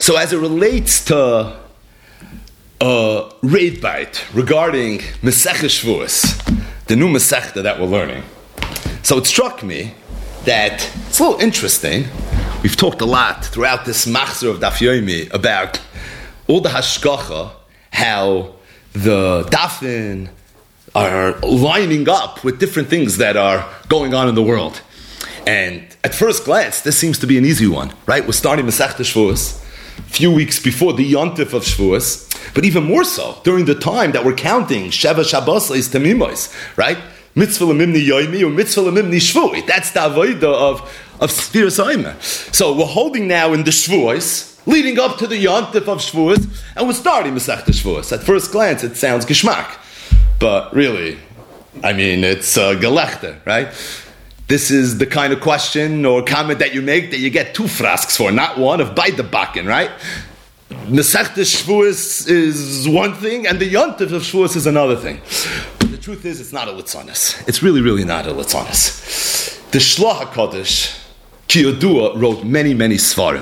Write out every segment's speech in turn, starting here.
So as it relates to Raid Bait regarding Masechah Shavuos, the new Masechta that we're learning, so it struck me that it's a little interesting. We've talked a lot throughout this Machzor of Daf Yomi about all the Hashgacha, how the Dafin are lining up with different things that are going on in the world. And at first glance, this seems to be an easy one, right? We're starting Masechta Shavuos a few weeks before the Yontif of Shavuos, but even more so during the time that we're counting Sheva Shabbos Leis Tamimois, right? Mitzvah Lemimni Yoimi or Mitzvah Lemimni Shvui. That's the avodah of Sfiras Omer. So we're holding now in the Shavuos, leading up to the Yontif of Shavuos, and we're starting Masechta Shavuos. At first glance, it sounds geschmack, but really, I mean, it's gelechter, right? This is the kind of question or comment that you make that you get two frasks for, not one, of beide bakken, right? Masechta Shavuos is one thing, and the Yontif of Shavuos is another thing. But the truth is, it's not a litzonis. It's really, really not a litzonis. The Shlach HaKadosh, Ki Yodua, wrote many, many svarim.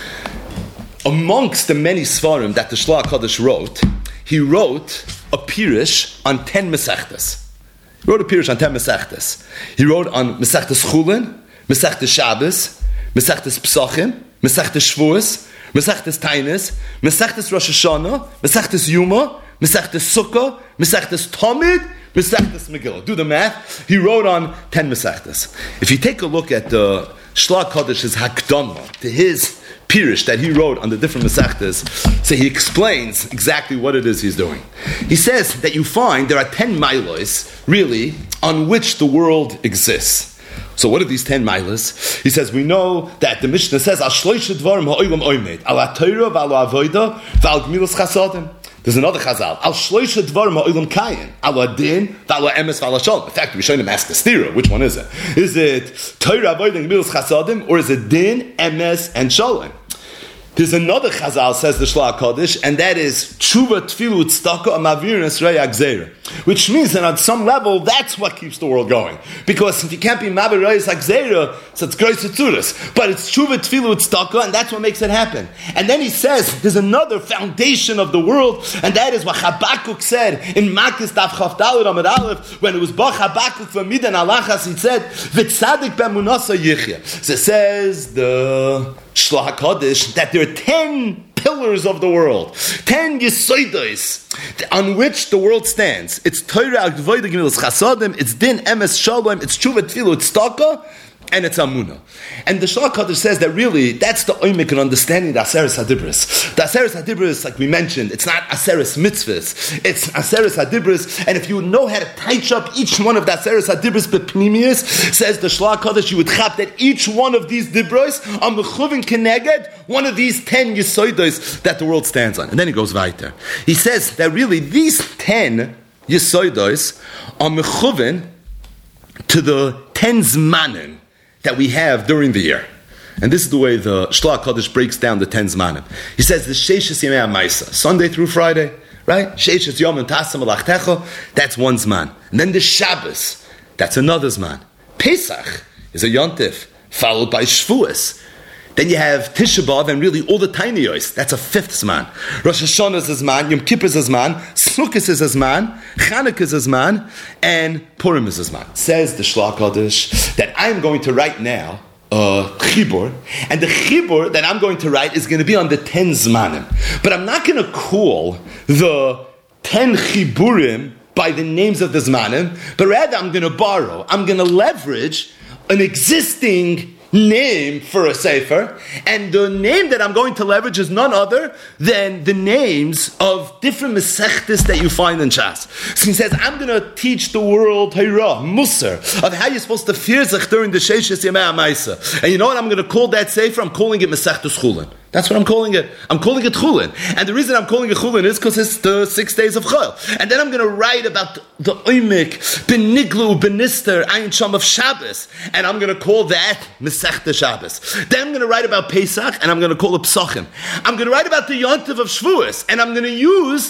Amongst the many svarim that the Shlach HaKadosh wrote, he wrote a pirish on 10 Masechtas. He wrote a pirish on 10 Masechtas. He wrote on Masechtas Chulin, Masechtas Shabbos, Masechtas Pesachim, Masechtas Shavuos, Masechtas Tainis, Masechtas Rosh Hashanah, Masechtas Yuma, Masechtas Sukkah, Masechtas Tamid, Masechtas Megillah. Do the math. He wrote on 10 Masechtas. If you take a look at the Shlach HaKadosh's Hakdama to his pirish that he wrote on the different Masechtas, so he explains exactly what it is he's doing. He says that you find there are 10 milos, really, on which the world exists. So what are these 10 milas? He says, we know that the Mishnah says, Al shloisha dvarim ha'olam oimed, al ha'torah v'al ha'avodah v'al gmilas chasadim. There's another chazal, Al shloisha dvarim ha'olam kayin, al ha'din v'al ha'emes v'al ha'shalom. In fact, we're showing him ask the stira. Which one is it? Is it Torah, avodah, and gmilas chasadim, or is it din, emes, and shalom? There's another chazal, says the Shlach HaKadosh, and that is tshuva tfilu tzedakah amavir nesrei agzera, which means that on some level that's what keeps the world going. Because if you can't be mavir reis agzera, so it's gross tzuras. But it's tshuva tfilu tzedakah, and that's what makes it happen. And then he says there's another foundation of the world, and that is what Habakkuk said in Makis Daf Chaf Daled Amud Aleph when it was Bach Habakkuk from Midan Alachas. He said v'tzadik b'emunasa yichya. So it says the Shlach HaKadosh that there are 10 pillars of the world, 10 yesodos on which the world stands. It's Torah, Avodah, Gemilas Chasadim, it's Din, Emes, Shalom, it's Tshuva, Tfilu, it's Tzedakah, and it's Amunah. And the Shlach HaKadosh says that really, that's the oimik in understanding the Aseres HaDibros. The Aseres HaDibros, like we mentioned, it's not Aseres Mitzvahs, it's Aseres HaDibros, and if you know how to touch up each one of the Aseres HaDibros b'pnimius, says the Shlach HaKadosh, you would chap that each one of these Dibros are mechuvin keneged, one of these 10 yesodos that the world stands on. And then he goes weiter. He says that really these 10 yesodos are mechuvin to the 10 zmanim that we have during the year. And this is the way the Shlach HaKadosh breaks down the 10 zmanim. He says the Sheishes Yemei HaMaisa, Sunday through Friday, right? Sheishes Yom and Tasam Alachtecha, that's one zman. And then the Shabbos, that's another zman. Pesach is a Yontif, followed by Shavuos. Then you have Tisha B'Av and really all the tiny yois. That's a fifth zman. Rosh Hashanah is a zman, Yom Kippur is a zman, Sukkot is a zman, Chanukah is a zman, and Purim is a zman. Says the Shlach HaKadosh that I'm going to write now a chibur, and the chibur that I'm going to write is going to be on the 10 zmanim. But I'm not going to call the 10 chiburim by the names of the zmanim, but rather I'm going to borrow, I'm going to leverage an existing name for a sefer, and the name that I'm going to leverage is none other than the names of different mesechtes that you find in Shas. So he says, I'm going to teach the world Torah, Musar, of how you're supposed to fear zich during the Sheishes Yemei HaMaisa. And you know what I'm going to call that sefer? I'm calling it Mesechtes Chulin. That's what I'm calling it. I'm calling it Chulin. And the reason I'm calling it Chulin is because it's the 6 days of Chol. And then I'm going to write about the Oimik, Ben Niglu, Ben Nister, Ayin Sham of Shabbos. And I'm going to call that Mesechta Shabbos. Then I'm going to write about Pesach, and I'm going to call it Pesachim. I'm going to write about the Yontiv of Shavuos, and I'm going to use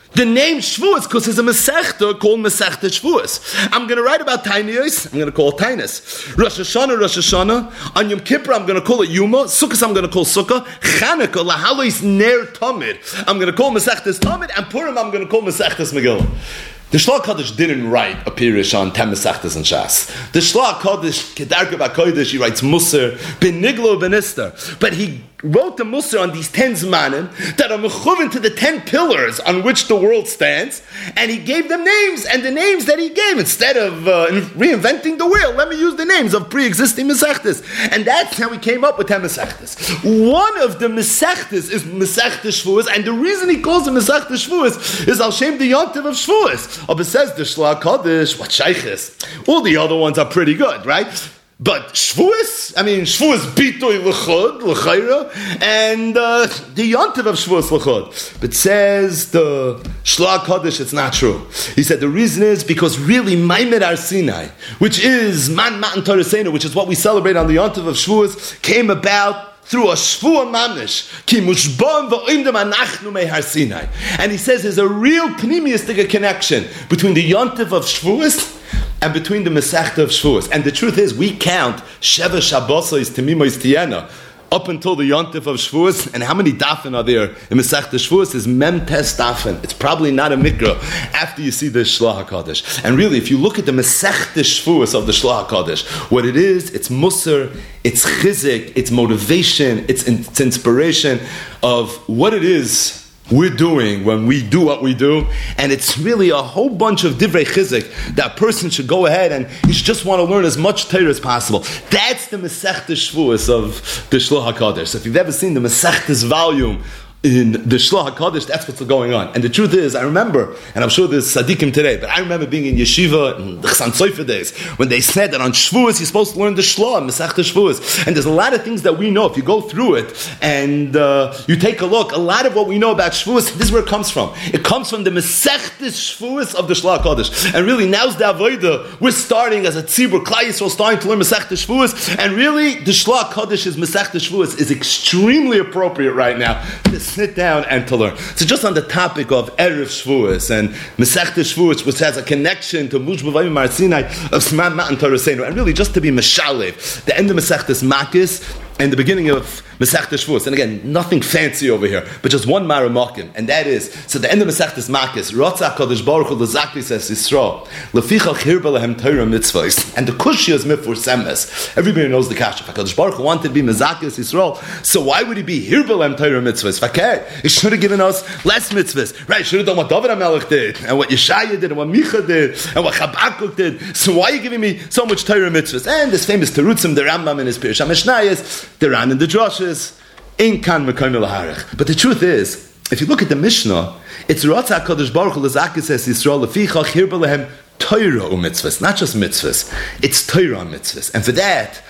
The name Shavuos, because there's a Masechta called Masechta Shavuos. I'm going to write about Tainiyos, I'm going to call it Tainus. Rosh Hashanah. On Yom Kippur, I'm going to call it Yuma. Sukkot, I'm going to call Sukkah. Chanukah, Lahalois Ner Tamid, I'm going to call Masechtas Tamid. And Purim, I'm going to call Masechtas Megillah. The Shlach HaKodesh didn't write a Pirush on 10 Masechtas and Shas. The Shlach HaKodesh, Kedarka HaKodesh, he writes Musar, Ben Niglo Ben Esther. But he wrote the Musar on these 10 Zmanim that are mechuvin to the 10 pillars on which the world stands, and he gave them names, and the names that he gave, instead of reinventing the wheel, let me use the names of pre-existing Masechtas. And that's how we came up with 10 Masechtas. One of the Masechtas is Masechtas Shavuos, and the reason he calls it Masechtas Shavuos is Al Shem the Yontiv of Shavuos. But says the Shlach HaKodesh, what shayches? All the other ones are pretty good, right? But Shavuos, Shavuos bitoy l'chod, l'chayra, and the yontiv of Shavuos l'chod. But says the Shlach HaKodesh, it's not true. He said the reason is because really Maimed Har Sinai, which is Man Matan Torah Seinu, which is what we celebrate on the yontiv of Shavuos, came about through a Shvuah Mamish, Ki Mushbam V'Oimdem Anachnu Mei Har Sinai. And he says there's a real pneumistic connection between the Yontiv of Shavuos and between the Masechta of Shavuos. And the truth is, we count Sheva Shabbosos Temimois Tiena up until the Yontif of Shavuos, and how many dafen are there in Masechta Shavuos is Mem Tes dafen. It's probably not a mikra after you see the Shlach HaKodesh. And really, if you look at the Masechta Shavuos of the Shlach HaKodesh, what it is, it's musar, it's chizik, it's motivation, it's inspiration of what it is we're doing when we do what we do, and it's really a whole bunch of divrei chizik that person should go ahead and you should just want to learn as much Torah as possible. That's the Masechta Shavuos of the Shlach HaKodesh. So if you've ever seen the Masechta's volume in the Shlach HaKodesh, that's what's going on. And the truth is, I remember, and I'm sure there's Sadiqim today, but I remember being in yeshiva in the Chsan Sofer days, when they said that on Shavuos, you're supposed to learn the Shlach, Masechta Shavuos. And there's a lot of things that we know. If you go through it, and you take a look, a lot of what we know about Shavuos, this is where it comes from. It comes from the Masechta Shavuos of the Shlach HaKodesh. And really, now's the Avodah. We're starting as a Tzibur, Klal Yisrael, starting to learn Masechta Shavuos, and really, the Shlach HaKodesh's Masechta Shavuos is extremely appropriate right now to sit down and to learn. So just on the topic of Erev Shavuos and Masechta Shavuos, which has a connection to Mushba Vayim Har Sinai of Sman Matan Torah Seinu, and really just to be Meshalev, the end of Masechtas Makis and the beginning of Masechta Shavuos. And again, nothing fancy over here, but just one Maramakim, and that is, so the end of Masechtas Makis, Ratzah HaKadosh Baruch Hu L'Zakri says Yisrael, Lefichach Hirba Lehem Torah Mitzvahs, and the Kushya is Mifur Semes. Everybody knows the Kasha. HaKadosh Baruch Hu wanted to be Mezakis Yisrael, so why would he be Hirba Lehem Torah Mitzvahs? Fakir, he should have given us less mitzvahs. Right, should have done what David HaMelech did, and what Yeshaya did, and what Micha did, and what Chabakuk did. So why are you giving me so much Torah mitzvahs? And this famous Terutzim, the Rambam in his Pirush HaMishnayos, the Ran in the Droshes, in Kan Mekoim L'Harech. But the truth is, if you look at the Mishnah, it's Ratzah HaKadosh Baruch Hu L'Zakis says Yisrael Lefichach Hirba Lehem Torah u'mitzvahs, not just mitzvahs, it's Torah mitzvahs. And for that,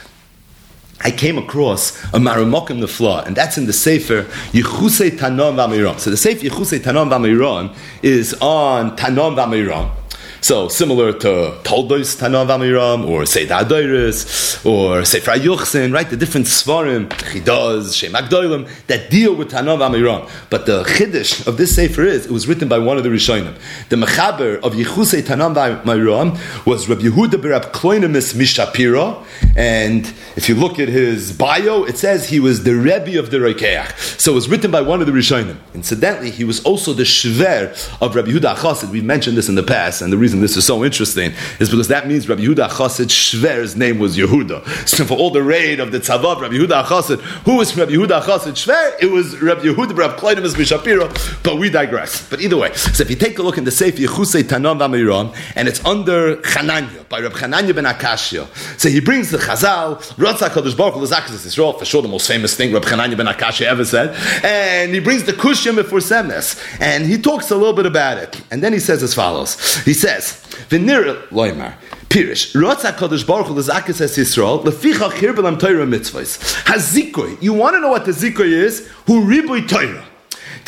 I came across a Maramakim Nefla, and that's in the Sefer Yechusei Tanom V'Amiram. So the Sefer Yechusei Tanom V'Amiram is on Tanom V'Amiram. So similar to Toldos Tanom V'Amiram, or Sefer Adoros, or Sefer Yuchsin, right? The different Svarim, Chidaz, Shem Agdolim, that deal with Tanom V'Amiram. But the Chiddush of this Sefer is, it was written by one of the Rishonim. The Mechaber of Yechusei Tanom V'Amiram was Rabbi Yehuda Berab Kloinimus Mishapira, and if you look at his bio, it says he was the Rebbe of the Rokeach. So it was written by one of the Rishonim. Incidentally, he was also the Shver of Rabbi Yehuda HaChassid. We've mentioned this in the past, and the reason this is so interesting is because that means Rabbi Yehuda HaChassid Shver's name was Yehuda. So for all the raid of the Tzavah of Rabbi Yehuda HaChassid, who was Rabbi Yehuda HaChassid Shver? It was Rabbi Yehuda Berab Kloinimus Mishapira, but we digress. But either way, so if you take a look in the Sefer Yechusei Tanom V'Amiram, and it's under Chananya, by Rabbi Chananya ben Akashia. So he brings the Chazal, Ratzah HaKadosh Baruch Hu L'Zakis Yisrael, for sure the most famous thing Rabbi Chananya ben Akashia ever said, and he brings the Kushya Mifur Semes, and he talks a little bit about it, and then he says as follows. He says, V'nir loymar, Pirish, Ratzah HaKadosh Baruch Hu L'Zakis Yisrael, Lefichach Hirba Lehem Torah Mitzvahs. Hazikoy, you want to know what the Zikoy is? Hu Ribui Torah.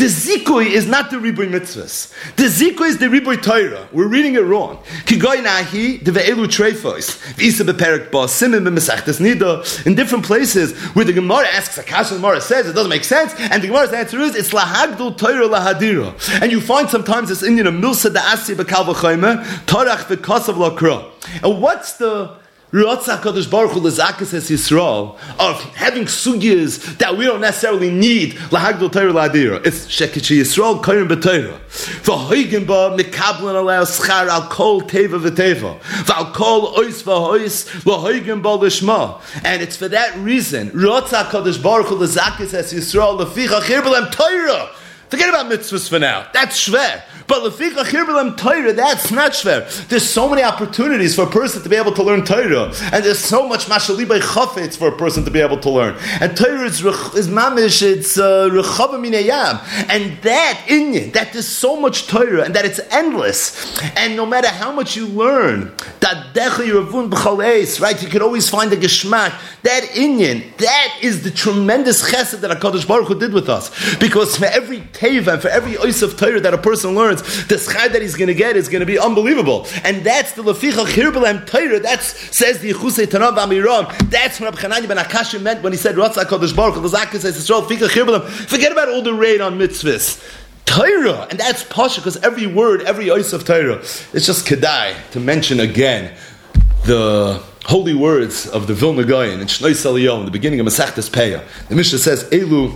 The zikui is not the riboy mitzvahs. The zikui is the riboy Torah. We're reading it wrong. Kigoy nahi de ve'elu treifos v'isa beperik ba simin b'mesachtes nida. In different places where the Gemara asks a kasha, the Gemara says it doesn't make sense, and the Gemara's answer is it's lahagdul Torah lahadira. And you find sometimes this Indian of milsa da'asi b'kal v'chayme torach v'kasav lakra. And what's the Ratzah HaKadosh Baruch Hu L'Zakas Es Yisrael of having sugyas that we don't necessarily need L'Hagdol Torah L'Adira? It's Shekechi Yisrael Koyim B'Torah V'hoigim Ba Mikablan Alei Schar Al Kol Teva V'Teva V'Al Kol Ois V'Hois L'Hoigim Ba L'Shma. And it's for that reason Ratzah HaKadosh Baruch Hu L'Zakas Es Yisrael L'Ficha Chir B'Lem Torah. Forget about mitzvahs for now. That's shver. But leficha chir b'lem Torah, that's not shver. There's so many opportunities for a person to be able to learn Torah, and there's so much mashali by chafetz for a person to be able to learn. And Torah is mamish, it's rechava minayam, and that inyan, that there's so much Torah, and that it's endless, and no matter how much you learn, that decha yiravun b'chal eis, right? You can always find a geschmack. That inyan, that is the tremendous chesed that HaKadosh Baruch Hu did with us, because for every teva and for every ois of Torah that a person learns, the schar that he's going to get is going to be unbelievable. And that's the leficha chir b'lem Torah. That says the Yechusei Tanam v'Amiram. That's what Rabbi Chananya ben Akash meant when he said Ratzah HaKadosh Baruch Hu L'Zakas Es Yisrael leficha chir b'lem. Forget about all the raid on mitzvahs. Torah, and that's pasha, because every word, every ois of Torah, it's just kedai to mention again the holy words of the Vilna Gaon in Shnoi Saliyo in the beginning of Masechtas Peah. The Mishnah says Elu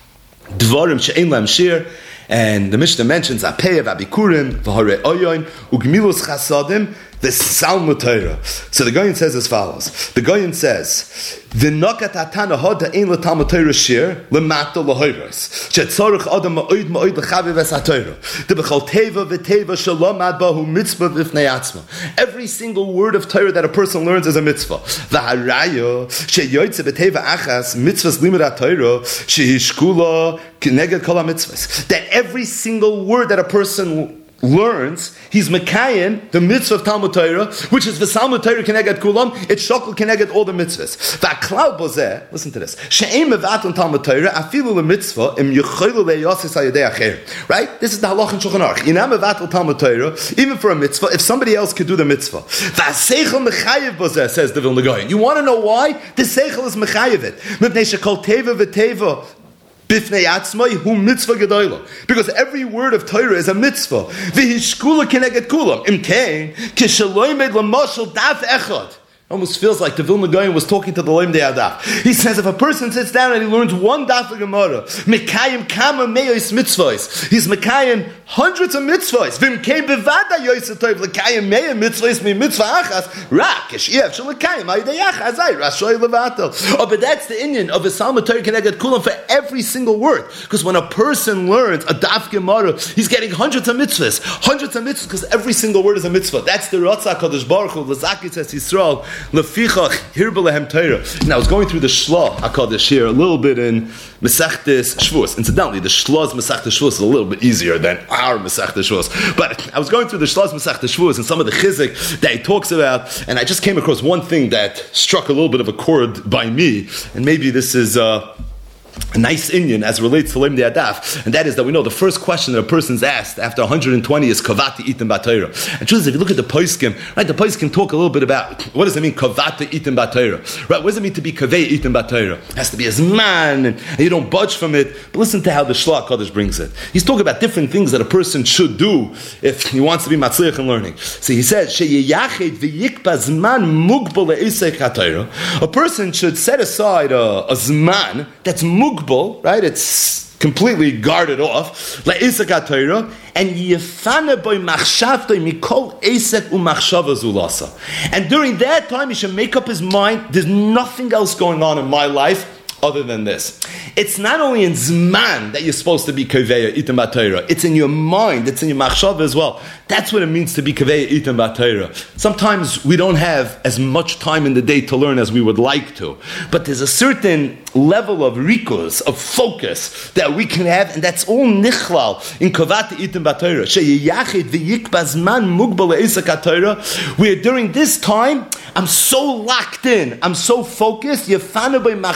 Dvarim she'ein lahem shir. And the Mishnah mentions Apeya v'abikurim v'harei oyoin ugmilus chasadim v'salmu Torah. So the Goyen says as follows. The Goyen says v'nokat hatana hoda ein l'talmud Torah shir l'mata l'hoyros shetzorich adam ma'oid l'chaviv es haTorah debechal teva v'teva shalom ad bahu mitzvah v'fnei atzma. Every single word of Torah that a person learns is a mitzvah. V'haraya sheyoytze v'teva achas mitzvahs limud haTorah shehishkula kineged kol ha-mitzvahs. That every single word that a person learns, he's mekayin the mitzvah of Talmud Torah, which is v'salmud Torah keneged kulam. It's shokol keneged all the mitzvahs. V'aklau bozeh. Listen to this. She'em mevaton Talmud Torah afilu lemitzvah im yuchaylu leyasis hayadei acher. Right? This is the halach in Shulchan Aruch. Inam mevaton Talmud Torah, even for a mitzvah, if somebody else could do the mitzvah. V'aseichel mechayev bozeh, says the Vilna Gaon. You want to know why? The seichel is mechayev it. Mipnei shekol teva v'teva bifnei atzmai hu mitzvah gedola, because every word of Torah is a mitzvah. V'hishkula keneged kulam imkein kishaloi made lamashal daf echad. Almost feels like the Vilna Gaon was talking to the Loim de Adaf. He says if a person sits down and he learns one daf of Gemara, mekayim kama meis mitzvahs, he's mekayim hundreds of mitzvahs. V'imkein bevada yoyse toiv lekayim mei mitzvahs mi mitzvah achas rak eshiev shel lekayim ayidei achas ay rashoy levatel. Oh, but that's the Indian of v'salmud Torah keneged kulam for every single word. Because when a person learns a daf Gemara, he's getting hundreds of mitzvahs, because every single word is a mitzvah. That's the Ratzah HaKadosh Baruch Hu L'Zakas Es Yisrael leficha chir b'lehem Torah. Now I was going through the Shla HaKadosh here a little bit in Masechtes Shavuos. Incidentally, the Shla's Masechtes Shavuos is a little bit easier than our Masechtes Shavuos. But I was going through the Shla's Masechtes Shavuos and some of the chizik that he talks about, and I just came across one thing that struck a little bit of a chord by me, and maybe this is a nice Indian as relates to Leim de Adaf, and that is that we know the first question that a person's asked after 120 is Kavati Itim B'Torah. And truth is, if you look at the Poskim, right, the Poskim talk a little bit about what does it mean Kavati Itim B'Torah, right? What does it mean to be Kavei Itim B'Torah? It has to be as man, and you don't budge from it. But listen to how the Shla HaKadosh brings it. He's talking about different things that a person should do if he wants to be matzliach in learning. So he says, Sheyeyached v'yikpa zman mugbal le'isech haTorah. A person should set aside a zman that's mugbal, right? It's completely guarded off. Le'isek haTorah, and yefane boy machshavtoi mikol esek u'machshava zulasa. And during that time, he should make up his mind. There's nothing else going on in my life other than this. It's not only in Zman that you're supposed to be Kaveya Itam B'Torah. It's in your mind, it's in your Machshava as well. That's what it means to be Kaveya Itam B'Torah. Sometimes we don't have as much time in the day to learn as we would like to. But there's a certain level of rikus, of focus that we can have, and that's all nichlal in Kavati Itam B'Torah. Sheyeyachid v'yikba zman mugbal le'isek haTorah, where during this time, I'm so locked in, I'm so focused, yefana by machshavtei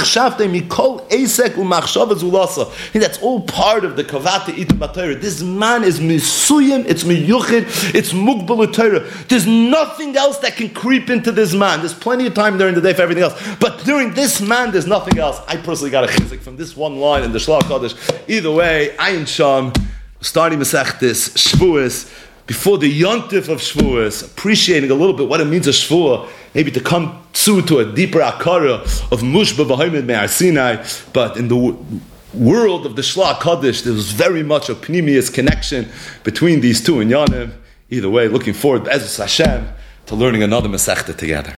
mikol esek u'machshava zulasa. That's all part of the kavata itim b'Torah. This man is misuyim, it's miyuchid, it's mugbal Torah. There's nothing else that can creep into this man. There's plenty of time during the day for everything else, but during this man, there's nothing else. I personally got a chizik from this one line in the Shlach Kodesh. Either way, Ayin Sham, starting Masechtes Shavuos, before the Yontif of Shavuos, appreciating a little bit what it means a Shavuot, maybe to come to a deeper akara of Mushba v'Homed Me'ar Sinai, but in the world of the Shlach Kodesh, there was very much a pnimius connection between these two in Yanim. Either way, looking forward, Be'ezus Hashem, to learning another Masechta together.